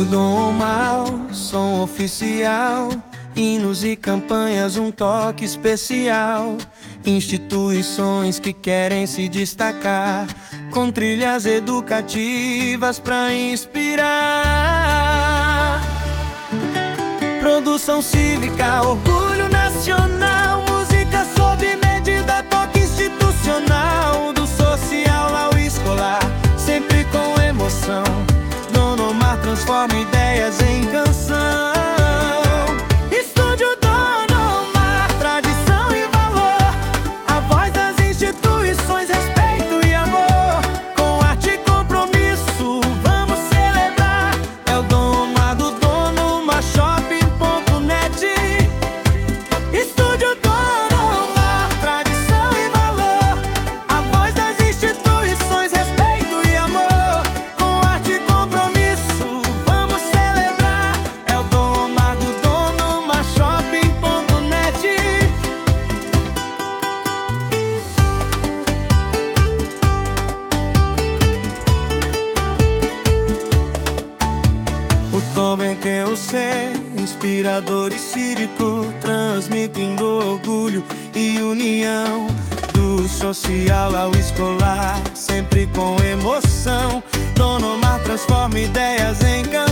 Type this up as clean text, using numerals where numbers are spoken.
Dom Mal, som oficial, hinos e campanhas, um toque especial. Instituições que querem se destacar, com trilhas educativas pra inspirar. Produção cívica, orgulho nacional, música sob medida, toque institucional. Do social ao escolar, sempre com emoção. Dom Omar transforma ideias em canção. Estúdio Dom Omar, tradição e valor, a voz das instituições, respeito e amor. Com arte e compromisso, vamos celebrar. É o Dom Omar do Dom Omar Shopping.net. Estúdio Dom Omar, tradição e valor, a voz das instituições, respeito e amor. Com arte e compromisso, vamos celebrar. É o Dom Omar do Dom Omar Shopping.net. O tom em que eu sei, inspirador e cívico, transmitindo orgulho e união. Do social ao escolar, sempre com emoção. Dom Omar transforma ideias em canção.